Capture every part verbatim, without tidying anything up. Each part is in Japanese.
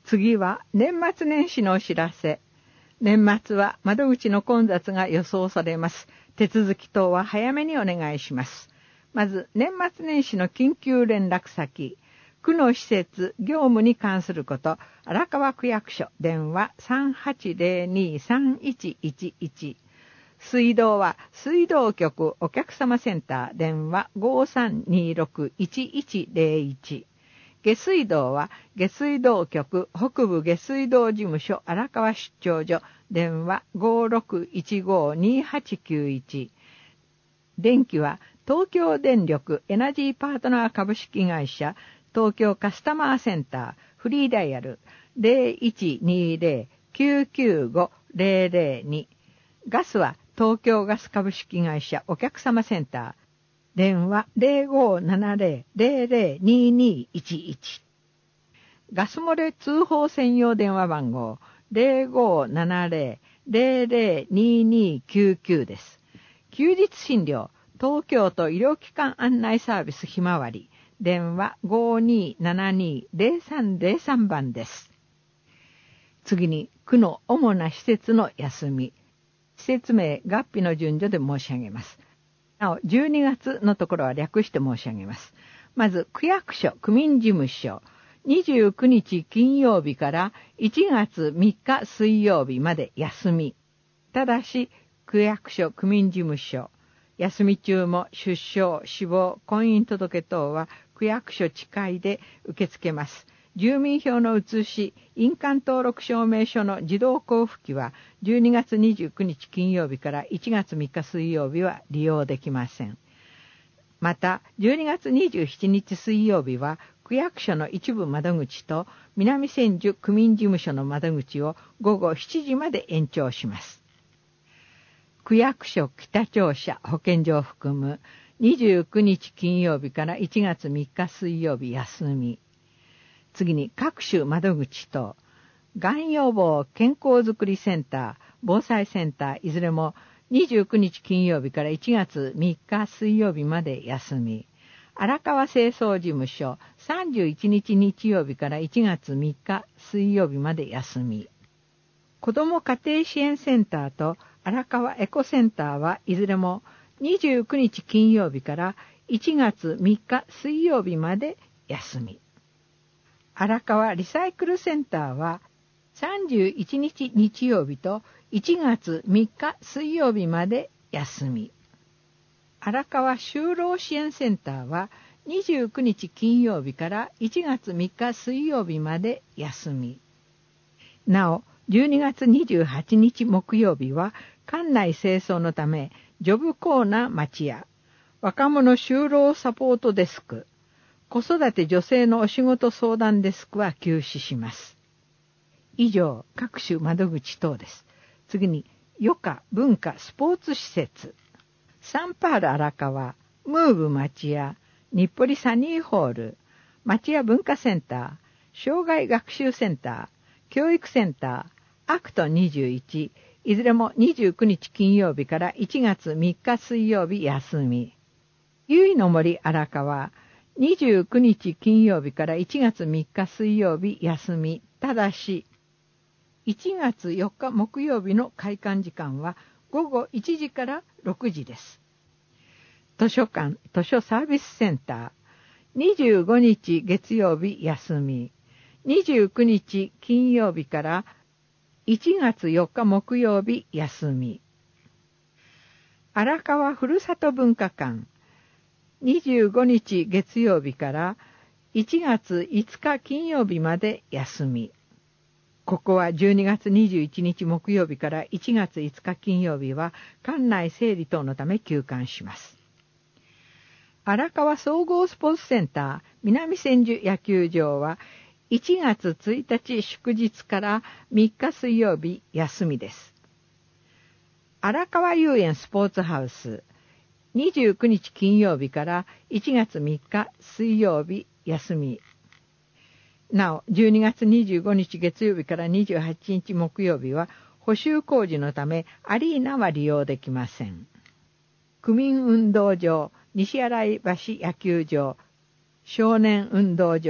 次は年末年始のお知らせ。年末は窓口の混雑が予想されます。手続き等は早めにお願いします。まず、年末年始の緊急連絡先。区の施設、業務に関すること。荒川区役所、電話 さんはちゼロに さんいちいちいち。水道は水道局お客様センター、電話 ごさんにろくいちいちゼロいち。下水道は下水道局北部下水道事務所荒川出張所、電話 ごろくいちごにはちきゅういち。電気は東京電力エナジーパートナー株式会社東京カスタマーセンター、フリーダイヤル ゼロいちにゼロ きゅうきゅうご ゼロゼロに。ガスは東京ガス株式会社お客様センター、電話 ゼロごななゼロ ゼロゼロににいちいち。ガス漏れ通報専用電話番号 ゼロごななゼロ ゼロゼロににきゅうきゅうです。休日診療、東京都医療機関案内サービスひまわり、電話 ごにななに ゼロさんゼロさん 番です。次に、区の主な施設の休み。施設名、月日の順序で申し上げます。なお、じゅうにがつのところは略して申し上げます。まず、区役所、区民事務所。にじゅうくにち金曜日からいちがつみっか水曜日まで休み。ただし、区役所、区民事務所。休み中も出生、死亡、婚姻届等は区役所地会で受け付けます。住民票の写し、印鑑登録証明書の自動交付機はじゅうにがつにじゅうくにち金曜日からいちがつみっか水曜日は利用できません。また、じゅうにがつにじゅうしちにち水曜日は区役所の一部窓口と南千住区民事務所の窓口をごごしちじまで延長します。区役所北庁舎保健所を含むにじゅうくにち金曜日からいちがつみっか水曜日休み。次に各種窓口と、がん予防健康づくりセンター、防災センターいずれもにじゅうくにち金曜日からいちがつみっか水曜日まで休み。荒川清掃事務所さんじゅういちにち日曜日からいちがつみっか水曜日まで休み。子ども家庭支援センターと荒川エコセンターはいずれもにじゅうくにち金曜日からいちがつみっか水曜日まで休み。荒川リサイクルセンターはさんじゅういちにち日曜日といちがつみっか水曜日まで休み。荒川就労支援センターはにじゅうくにち金曜日からいちがつみっか水曜日まで休み。なお、じゅうにがつにじゅうはちにち木曜日は館内清掃のためジョブコーナー町屋、若者就労サポートデスク、子育て女性のお仕事相談デスクは休止します。以上、各種窓口等です。次に、余暇文化スポーツ施設。サンパール荒川、ムーブ町屋、日暮里サニーホール、町屋文化センター、障害学習センター、教育センター、アクトにじゅういち、いずれもにじゅうくにち金曜日からいちがつみっか水曜日休み。ゆいの森荒川、にじゅうくにち金曜日からいちがつみっか水曜日休み。ただし、いちがつよっか木曜日の開館時間はごごいちじからろくじです。図書館、図書サービスセンター、にじゅうごにち月曜日休み。にじゅうくにち金曜日からいちがつよっか木曜日休み。荒川ふるさと文化館、にじゅうごにち月曜日からいちがついつか金曜日まで休み。ここはじゅうにがつにじゅういちにち木曜日からいちがついつか金曜日は館内整理等のため休館します。荒川総合スポーツセンター南千住野球場はいちがつついたち祝日からみっか水曜日休みです。荒川遊園スポーツハウスにじゅうくにち金曜日からいちがつみっか水曜日休み。なお、じゅうにがつにじゅうごにち月曜日からにじゅうはちにち木曜日は補修工事のためアリーナは利用できません。区民運動場、西新井橋野球場、少年運動場、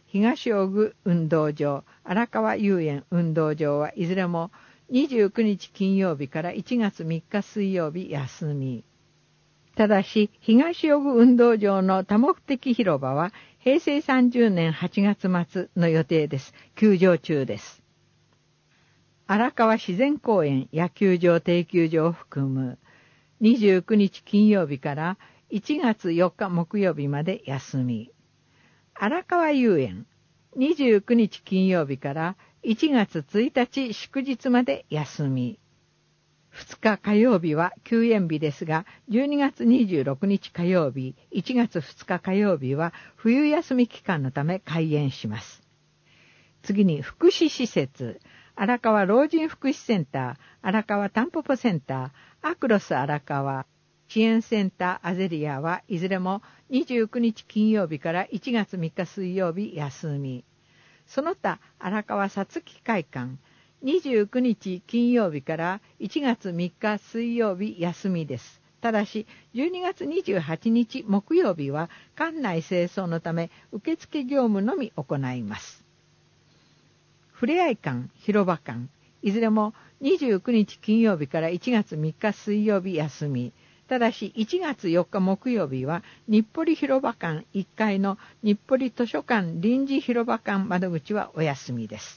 東尾久運動場、荒川遊園運動場はいずれもにじゅうくにち金曜日からいちがつみっか水曜日休み。ただし、東尾久運動場の多目的広場はへいせいさんじゅうねんはちがつ末の予定です。休場中です。荒川自然公園野球場定休場を含むにじゅうくにち金曜日からいちがつよっか木曜日まで休み。荒川遊園にじゅうくにち金曜日からいちがつついたち祝日まで休み。ふつか火曜日は休園日ですが、じゅうにがつにじゅうろくにち火曜日、いちがつふつか火曜日は冬休み期間のため開園します。次に福祉施設、荒川老人福祉センター、荒川タンポポセンター、アクロス荒川支援センターアゼリアはいずれもにじゅうくにち金曜日からいちがつみっか水曜日休み。その他荒川さつき会館、にじゅうくにち金曜日からいちがつみっか水曜日休みです。ただし、じゅうにがつにじゅうはちにち木曜日は館内清掃のため受付業務のみ行います。ふれあい館、広場館、いずれもにじゅうくにち金曜日からいちがつみっか水曜日休み。ただし、いちがつよっか木曜日は日暮里広場館いっかいの日暮里図書館臨時広場館窓口はお休みです。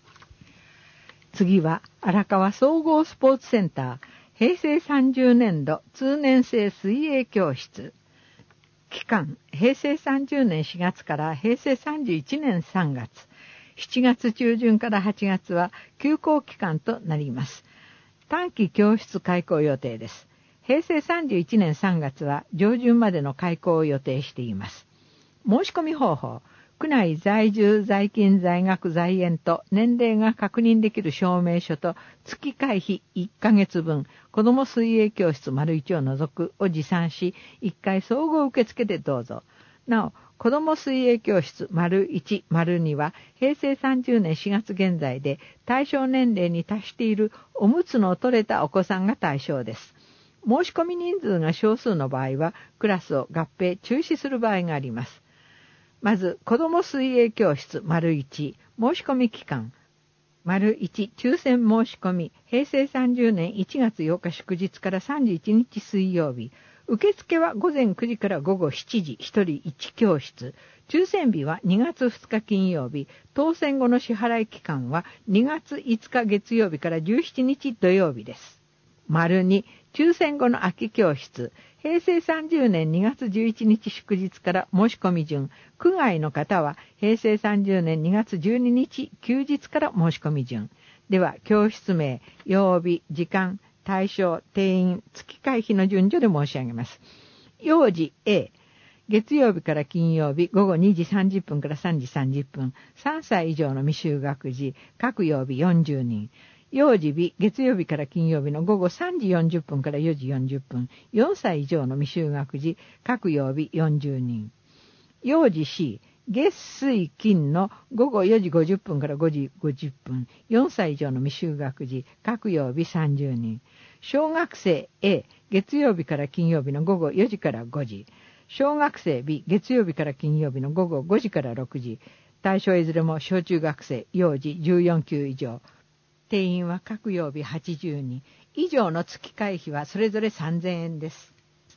次は荒川総合スポーツセンターへいせいさんじゅうねんど通年制水泳教室。期間、へいせいさんじゅうねんしがつからへいせいさんじゅういちねんさんがつ。しちがつ中旬からはちがつは休校期間となります。短期教室開校予定です。へいせいさんじゅういちねんさんがつは上旬までの開校を予定しています。申し込み方法、区内在住在勤在学在園と年齢が確認できる証明書と月会費いっかげつぶん、子ども水泳教室丸いちを除くを持参し、いっかい総合受付でどうぞ。なお、子ども水泳教室丸いち、丸にはへいせいさんじゅうねんしがつ現在で対象年齢に達しているおむつの取れたお子さんが対象です。申し込み人数が少数の場合はクラスを合併中止する場合があります。まず、子ども水泳教室丸いち、申し込み期間丸いち、抽選申し込み、へいせいさんじゅうねんいちがつようか祝日からさんじゅういちにち水曜日。受付はごぜんくじからごごしちじ、ひとりいち教室。抽選日はにがつふつか金曜日。当選後の支払い期間はにがついつか月曜日からじゅうしちにち土曜日です。丸に、抽選後の秋教室。へいせいさんじゅうねんにがつじゅういちにち祝日から申し込み順。区外の方はへいせいさんじゅうねんにがつじゅうににち休日から申し込み順。では、教室名、曜日、時間、対象、定員、月会費の順序で申し上げます。幼児 A、月曜日から金曜日ごごにじさんじゅっぷんからさんじさんじゅっぷん、さんさい以上の未就学児、各曜日よんじゅうにん。幼児 B、月曜日から金曜日のごごさんじよんじゅっぷんからよじよんじゅっぷん、よんさい以上の未就学児、各曜日よんじゅうにん。幼児 C、月水金のごごよじごじゅっぷんからごじごじゅっぷん、よんさい以上の未就学児、各曜日さんじゅうにん。小学生 A、月曜日から金曜日のごごよじからごじ。小学生 B、月曜日から金曜日のごごごじからろくじ。対象いずれも小中学生、幼児じゅうよんきゅう以上。定員は各曜日はちじゅうにん。以上の月会費はそれぞれさんぜんえんです。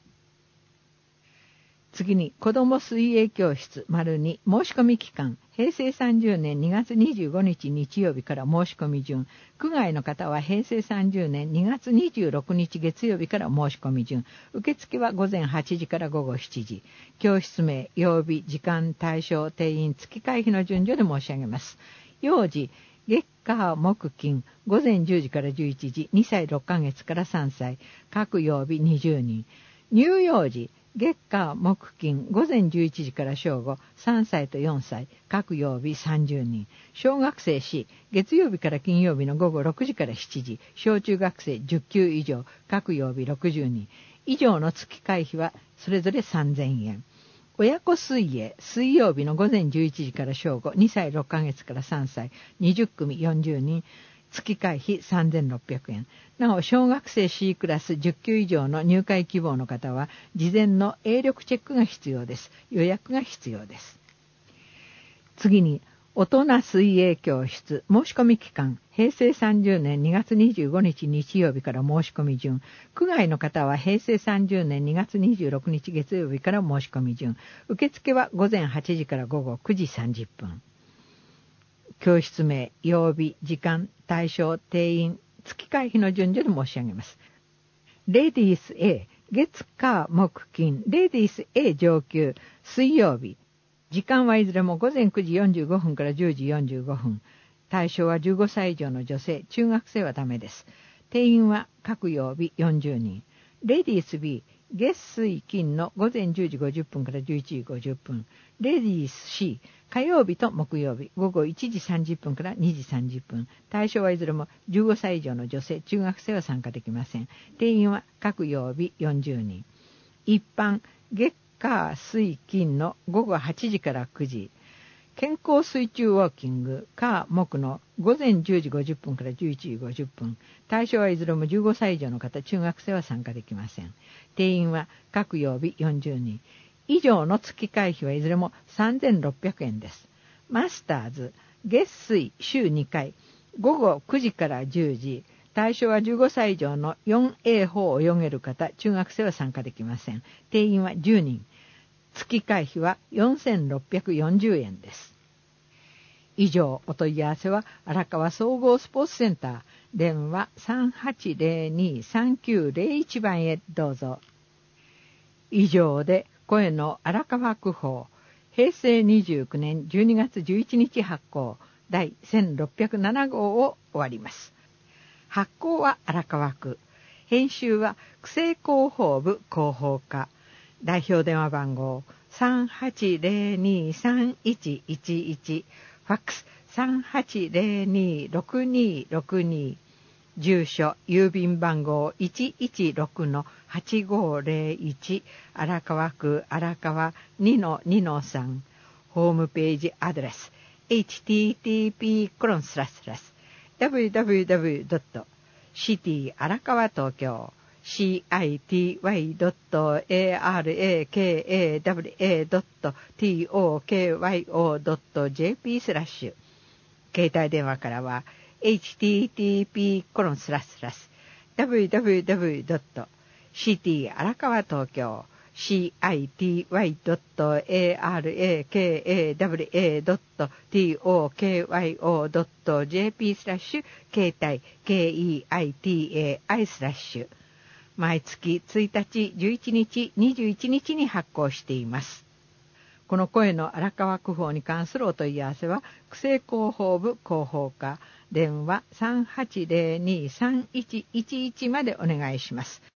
次に、子ども水泳教室丸に申し込み期間、へいせいさんじゅうねんにがつにじゅうごにち日曜日から申し込み順。区外の方はへいせいさんじゅうねんにがつにじゅうろくにち月曜日から申し込み順。受付はごぜんはちじからごごしちじ。教室名、曜日、時間、対象、定員、月会費の順序で申し上げます。幼児、月火木金、ごぜんじゅうじからじゅういちじ、にさいろっかげつからさんさい、各曜日にじゅうにん。乳幼児、月火木金、ごぜんじゅういちじから正午、さんさいとよんさい、各曜日さんじゅうにん。小学生 C、月曜日から金曜日のごごろくじからしちじ、小中学生じゅっきゅう以上、各曜日ろくじゅうにん。以上の月会費はそれぞれさんぜんえん。親子水泳、水曜日のごぜんじゅういちじから正午、にさいろっかげつからさんさい、にじゅっくみよんじゅうにん、月会費さんぜんろっぴゃくえん。なお、小学生 C クラスじゅっきゅう以上の入会希望の方は、事前の泳力チェックが必要です。予約が必要です。 次に、大人水泳教室申し込み期間、へいせいさんじゅうねんにがつにじゅうごにち日曜日から申し込み順。区外の方はへいせいさんじゅうねんにがつにじゅうろくにち月曜日から申し込み順。受付はごぜんはちじからごごくじさんじゅっぷん。教室名、曜日、時間、対象、定員、月会費の順序で申し上げます。レディース A、月火木金、レディース A 上級、水曜日。時間はいずれもごぜんくじよんじゅうごふんからじゅうじよんじゅうごふん。対象はじゅうごさい以上の女性、中学生はダメです。定員は各曜日よんじゅうにん。レディース B、月水金のごぜんじゅうじごじゅっぷんからじゅういちじごじゅっぷん。レディース C、火曜日と木曜日、午後いちじさんじゅっぷんからにじさんじゅっぷん。対象はいずれもじゅうごさい以上の女性、中学生は参加できません。定員は各曜日よんじゅうにん。一般、月火水金の午後はちじからくじ。健康水中ウォーキング、火木のごぜんじゅうじごじゅっぷんからじゅういちじごじゅっぷん。対象はいずれもじゅうごさい以上の方、中学生は参加できません。定員は各曜日よんじゅうにん。以上の月会費はいずれもさんぜんろっぴゃくえんです。マスターズ、月水週にかい、午後くじからじゅうじ。対象はじゅうごさい以上の フォーエー 法を泳げる方、中学生は参加できません。定員はじゅうにん。月会費はよんせんろっぴゃくよんじゅうえんです。以上、お問い合わせは荒川総合スポーツセンター、電話 さんはちぜろに さんきゅうぜろいち 番へどうぞ。以上で声の荒川区報、へいせいにじゅうきゅうねんじゅうにがつじゅういちにち発行第せんろっぴゃくななごうを終わります。発行は荒川区、編集は区政広報部広報課、代表電話番号 さんはちぜろに さんいちいちいち、ファックス さんはちぜろに ろくにろくに、住所郵便番号 いちいちろくのはちごぜろいち、荒川区荒川 にのにのさん、ホームページアドレス エイチティーティーピーコロンスラスラス ダブリューダブリューダブリュードットシティ荒川東京 シーアイティーワイドットエーアールエーケーエーダブリューエードットティーオーケーワイオードットジェーピー スラッシュ。携帯電話からは エイチティーティーピーコロンスラスラス ダブリューダブリューダブリュードットシティ荒川東京 シーアイティーワイドットエーアールエーケーエーダブリューエードットティーオーケーワイオードットジェーピー スラッシュ携帯 ケーイーアイティーエーアイ スラッシュ。毎月ついたち、じゅういちにち、にじゅういちにちに発行しています。この声の荒川区報に関するお問い合わせは、区政広報部広報課、電話 さんはちぜろに さんいちいちいち までお願いします。